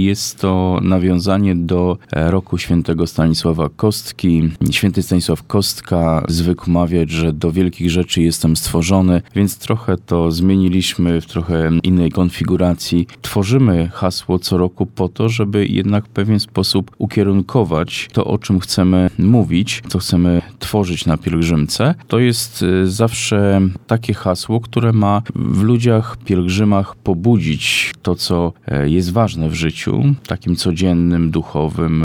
jest to nawiązanie do roku świętego Stanisława Kostki. Święty Stanisław Kostka zwykł mawiać, że do wielkich rzeczy jestem stworzony, więc trochę to zmieniliśmy w trochę innej konfiguracji. Tworzymy hasło co roku po to, żeby jednak w pewien sposób ukierunkować to, o czym chcemy mówić, co chcemy tworzyć na pielgrzymce. To jest zawsze takie hasło, które ma w ludziach, pielgrzymach pobudzić to, co jest ważne w życiu, takim codziennym, duchowym,